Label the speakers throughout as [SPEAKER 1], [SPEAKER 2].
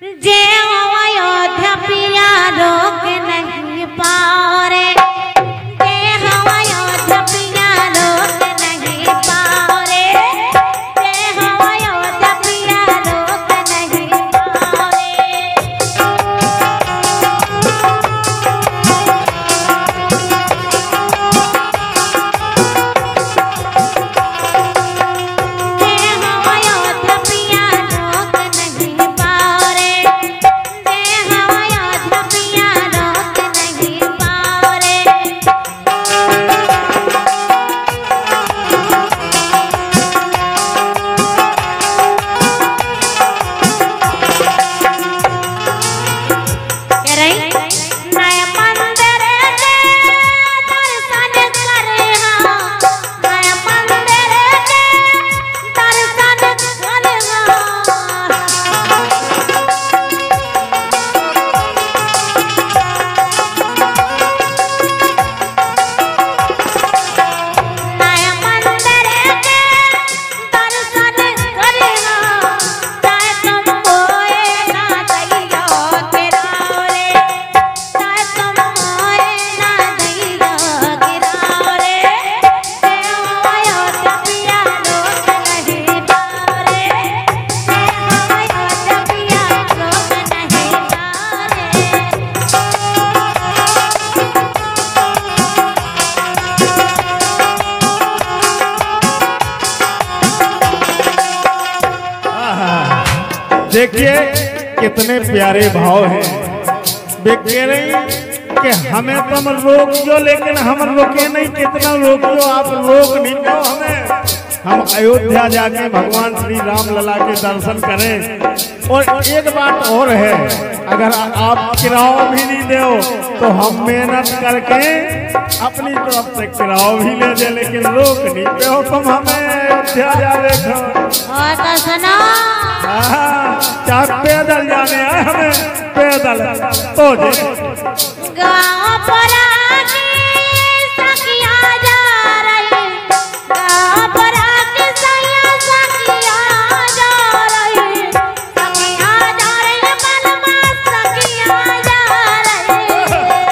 [SPEAKER 1] जे अयोध्या पिया रोक नहीं पाओ रे, जे अयोध्या पिया रोक नहीं पाओ रे, जे अयोध्या पिया रोक नहीं पाओ रे।
[SPEAKER 2] देखिए कितने प्यारे भाव हैं। वे कह रही कि हमें तुम रोक दो लेकिन हम रोके नहीं, कितना रोक दो आप रोक नहीं दो हमें। हम अयोध्या जाके भगवान श्री राम लला के दर्शन करें। और एक बात और है, अगर आप किराया भी नहीं दो तो हम मेहनत करके अपनी तरफ से किराया भी ले दे, लेकिन रोक नहीं दो तुम हमें अयोध्या जा देखो।
[SPEAKER 1] और तो सुनो,
[SPEAKER 2] चाहे पैदल जाने आए हमें पैदल तो
[SPEAKER 1] गाँव पर आके सखिया जा रही, गाँव पर आके सखिया जा रही, सखिया जा रही, बलमा सखिया जा रही।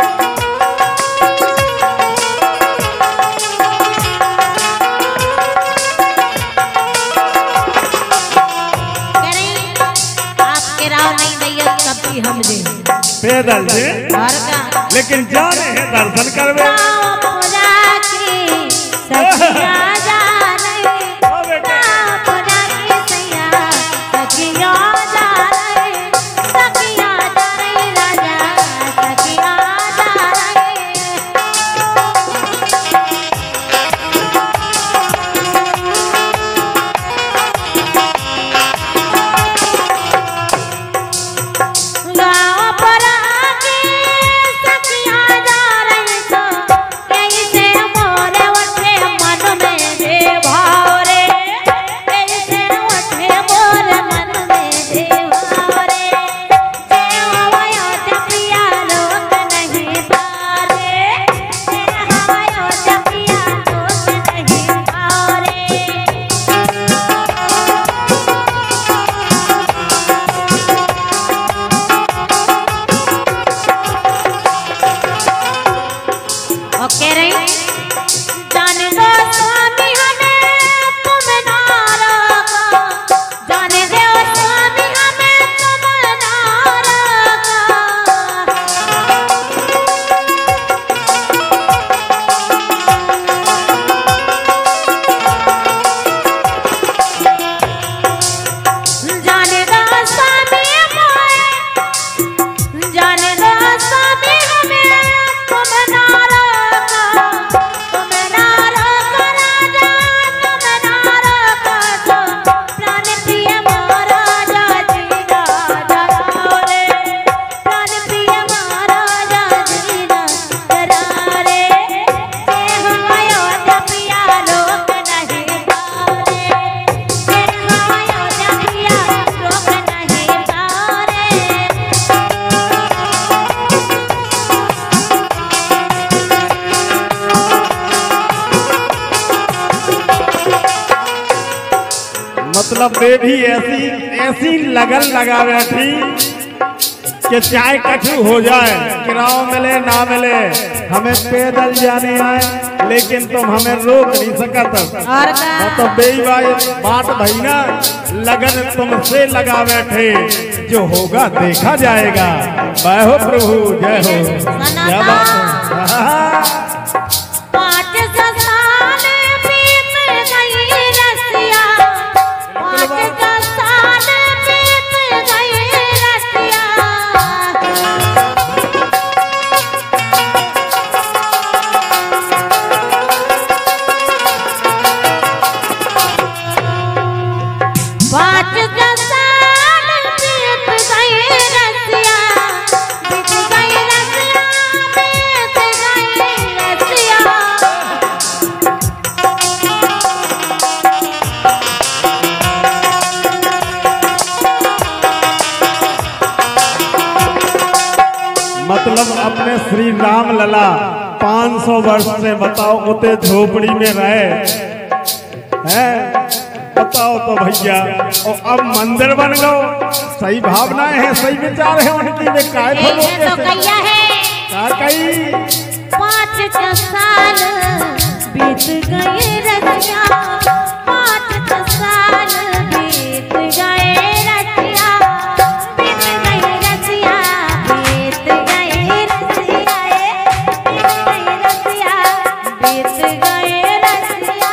[SPEAKER 1] आपके राव नहीं दैया तब भी हम दे
[SPEAKER 2] पैदल से,
[SPEAKER 1] और का
[SPEAKER 2] लेकिन जाने हैं दर्शन करवे।
[SPEAKER 1] गाँव पूजा की सखिया जा रही, गाँव पूजा की सैया सखिया जा रही, सखिया जा रही राजा सखिया जा रही। गाँव पर आके सखिया जा रही तो कैसे मोरे उठे मन में जे भाव रे, कैसे उठे मोरे मन में जे भाव रे। जे अयोध्या पिया रोक नहीं पाओ रे, जे अयोध्या पिया रोक नहीं पाओ रे। ओके रे, जाने दो स्वामी हमें तुम ना रोको, जाने दो स्वामी हमें तुम ना रोको। जाने दो स्वामी मोए, जाने दो स्वामी हमें तुम ना रोको, तुम ना रोको राजा, तुम ना रोको तो प्राण प्रिय महाराजा जी राजा राव रे, प्राण प्रिय महाराजा जी राजा रे। जे अयोध्या पिया रोक नहीं पाओ रे, जे अयोध्या पिया रोक नहीं पाओ रे।
[SPEAKER 2] मतलब वे भी ऐसी ऐसी लगन लगा बैठी कि चाहे कछु हो जाए, किराया मिले ना मिले, हमें पैदल जाने आए लेकिन तुम हमें रोक नहीं सकत।
[SPEAKER 1] और का
[SPEAKER 2] तो बेईबाई बात भई ना, लगन तुमसे लगा बैठे, जो होगा देखा जाएगा। जय हो प्रभु, जय हो। क्या बात है।
[SPEAKER 1] 5 साल बीत गई रसिया, 5 साल बीत गई रसिया।
[SPEAKER 2] मतलब अपने श्री राम लला 500 वर्ष से बताओ उते झोपड़ी में रहे हैं, बताओ तो भैया। और अब मंदिर बन गो, सही भावनाएं हैं, सही विचार है उनकी। वे काय
[SPEAKER 1] तो कैया है
[SPEAKER 2] कई
[SPEAKER 1] 5 साल बीत गए रसिया, 5 साल बीत गए रसिया, बीत गई रसिया, बीत गई रसिया, बीत गए रसिया।